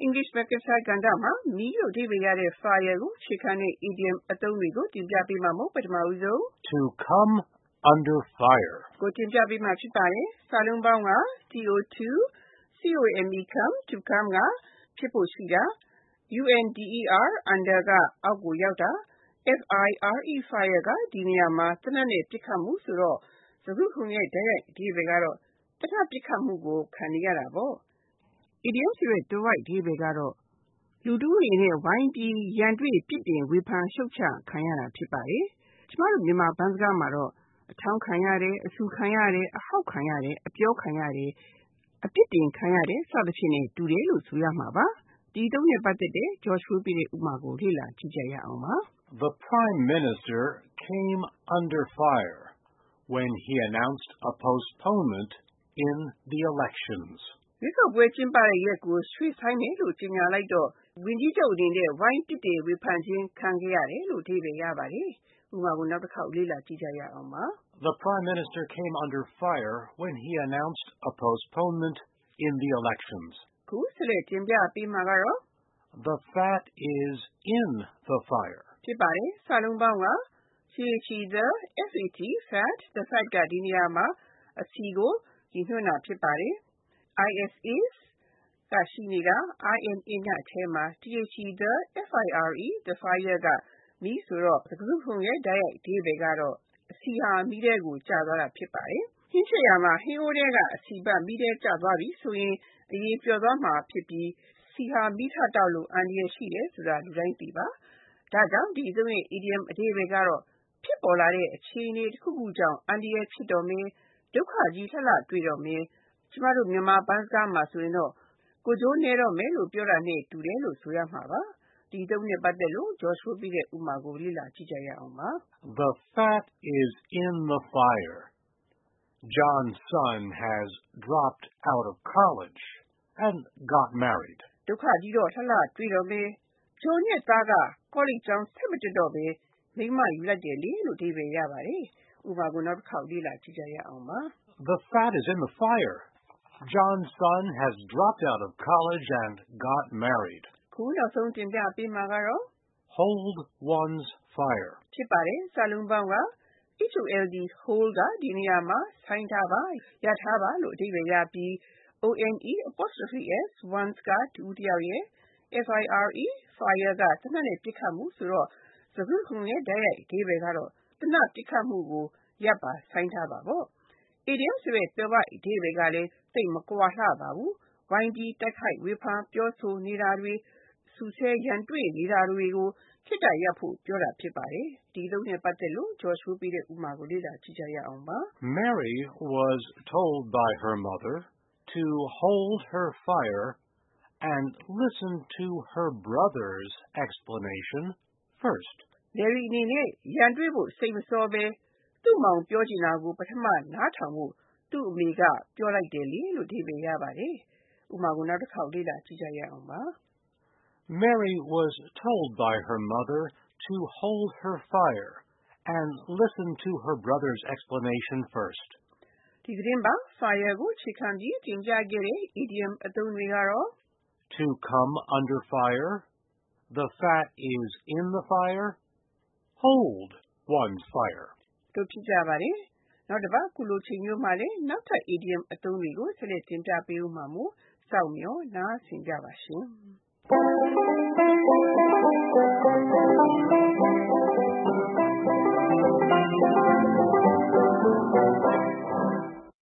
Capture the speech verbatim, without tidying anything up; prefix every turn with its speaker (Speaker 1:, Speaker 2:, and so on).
Speaker 1: English Breakfast ကဏ္ဍမှာမီးလို့အဓိပ္ပာယ်ရတဲ့ fire ကိုအခြေခံတဲ့ idiom အသုံးတွေကိုတင်ပြပေးမှာမို့ပထမဦးဆုံး
Speaker 2: To come under fire
Speaker 1: ကိုတင်ပြပေးမှာဖြစ်ပါတယ်။စာလုံးပေါင်းက to to come come to come ကဖြစ်ဖို့ရှိတာ under under ကအောက်ကိုရောက်တာ fire fire ကဒီနေရာမှာသေနတ်နဲ့ပစ်ခတ်မှုဆိုတော့စကားခုံရဲ့တိုက်ရိုက်အဓိပ္ပာယ်ကတော့သေနတ်ပစ်ခတ်မှုကိုခံနေရတာပေါ့။ idiom ဆိုတဲ့တွဲအဓိပ္ပာယ်ကတော့လူတူအနေနဲ့ဝိုင်းပြီးရန်တွေ့ပြစ်တင်ဝေဖန်ရှုတ်ချခံရတာဖြစ်ပါတယ်။ကျမတို့မြန်မာဘန်းစကားမှာတော့အထောင်းခံရတယ်အဆူခံရတယ်အဟောက်ခံရတယ်အပြောခံရတယ်အပြစ်တင်ခံရတယ်စသဖြင့်နဲ့တူတယ်လို့ဆိုရမှာပါ။ဒီသုံးနဲ့ပတ်သက်တဲ့ Joshua ပြတဲ့ဥပမာကိုလေ့လာကြည့်ကြရအောင်ပါ
Speaker 2: ။ The Prime Minister came under fire when he announced a postponement in the elections.
Speaker 1: ရွေးကောက်ပွဲကျင်းပတဲ့ရက်ကိုရွှေ့ဆိုင်းမယ်လို့ကြေညာလိုက်တော့ဝန်ကြီးချုပ်အနေနဲ့ဝိုင်းပြစ်တင်ဝေဖန်ခြင်းခံခဲ့ရတယ်လို့အဓိပ္ပာယ်ရပါတယ်။ဥပမာကိုနောက်တစ်ခေါက်လေ့လာကြည့်ကြရအောင်ပါ
Speaker 2: ။ The Prime Minister came under fire when he announced a postponement in the elections.
Speaker 1: ခုဆက်လက်တင်ပြပေးမှာကတော့
Speaker 2: The fat is in the fire.
Speaker 1: ဖြစ်ပါတယ်။စာလုံးပေါင်းက the fat the fat ကဒီနေရာမှာအစီကိုရည်ညွှန်းတာဖြစ်ပါတယ်။ is is ကရှိနေတာ in in ကအထဲမှာ the fire the fire ကမီးဆိုတော့စကားခုံရဲ့တိုက်ရိုက်အဓိပ္ပာယ်ကတော့အစီဟာမီးထဲကိုကျသွားတာဖြစ်ပါတယ်။ဟင်းချက်ရာမှာဟင်းအိုးထဲကအစီပတ်မီးထဲကျသွားပြီဆိုရင်အရည်ပျော်သွားမှာဖြစ်ပြီးစီဟာမီးထတောက်လို့အန္တရာယ်ရှိတယ်ဆိုတာလူတိုင်းသိပါ။ဒါကြောင့်ဒီအသုံးရဲ့ idiom အဓိပ္ပာယ်ကတော့ဖြစ်ပေါ်လာတဲ့အခြေအနေတစ်ခုခုကြောင့်အန္တရာယ်ဖြစ်တော်မယ်ဒုက္ခကြီးလှလှတွေ့တော်မယ်ကျမတို့မြန်မာဘန်းစကားမှာဆိုရင်တော့ကိုကျိုးနေတော့မယ်လို့ပြောတာနဲ့တူတယ်လို့ဆိုရမှာပါ။ဒီသုံးနဲ့ပတ်သက်လို့ Joshua ပြတဲ့ဥပမာကိုလေ့လာကြည့်ကြရအောင်ပါ
Speaker 2: ။ The fat is in the fire. John's son has dropped out of college and got married.
Speaker 1: ဒုက္ခကြီးတော့လှလှတွေ့တော်မယ်ဂျွန်ရဲ့သားကကောလိပ်ကျောင်းဆက်မတက်တော့ပဲမိန်းမယူလိုက်တယ်လေလို့အဓိပ္ပာယ်ရပါတယ်။ဥပမာကိုနောက်တစ်ခေါက်လေ့လာကြည့်ကြရအောင်ပါ
Speaker 2: ။ The fat is in the fire. John's son has dropped out of college and got married.
Speaker 1: ခုနောက်ဆုံးတင်ပြပေးမှာကတော့
Speaker 2: Hold one's fire.
Speaker 1: ဖြစ်ပါတယ်။စာလုံးပေါင်းက hold hold ကဒီနေရာမှာဆိုင်းထားပါရပ်ထားပါလို့အဓိပ္ပာယ်ရပြီး one apostrophe s one's ကတူတယောက်ရဲ့ fire fire ကသေနတ်နဲ့ပစ်ခတ်မှုဆိုတော့စကားခုံရဲ့တိုက်ရိုက်အဓိပ္ပာယ်ကတော့သေနတ်ပစ်ခတ်မှုကိုရပ်ပါဆိုင်းထားပါပေါ့။ idiom ဆိုတဲ့တွဲအဓိပ္ပာယ်ကလည်းသိပ်မကွာလှပါဘူး။ဝိုင်းပြီးတိုက်ခိုက်ဝေဖန်ပြောဆိုနေတာတွေစူဆဲရန်တွေ့နေတာတွေကိုခေတ္တရပ်ဖို့ပြောတာဖြစ်ပါတယ်။ဒီသုံးနဲ့ပတ်သက်လို့ Joshua ပြတဲ့ဥပမာကိုလေ့လာကြည့်ကြရအောင်ပါ
Speaker 2: ။ Mary was told by her mother to hold her fire and listen to her brother's explanation first.
Speaker 1: Mary အနေနဲ့ရန်တွေ့ဖို့စိတ်မစောပဲသူ့မောင်ပြောချင်တာကိုပထမနားထောင်ဖို့သူ့အမေကပြောလိုက်တယ်လေလို့အဓိပ္ပာယ်ရပါတယ်။ဥပမာကိုနောက်တစ်ခေါက်လေ့လာကြည့်ကြရအောင်ပါ
Speaker 2: ။ Mary was told by her mother to hold her fire and listen to her brother's explanation first.
Speaker 1: ဒီသတင်းပါ fire ကိုအခြေခံပြီးတင်ပြခဲ့တဲ့ idiom အသုံးတွေကတော့
Speaker 2: To come under fire, the fat is in the fire, hold one's fire.
Speaker 1: တို့ဖြစ်ကြပါတယ်။နောက်တစ်ပတ်ခုလိုချိန်မျိုးမှာလည်းနောက်ထပ် idiom အသုံးတွေကိုဆက်လက်တင်ပြပေးဦးမှာမို့စောင့်မျှော်နားဆင်ကြပါရှင်။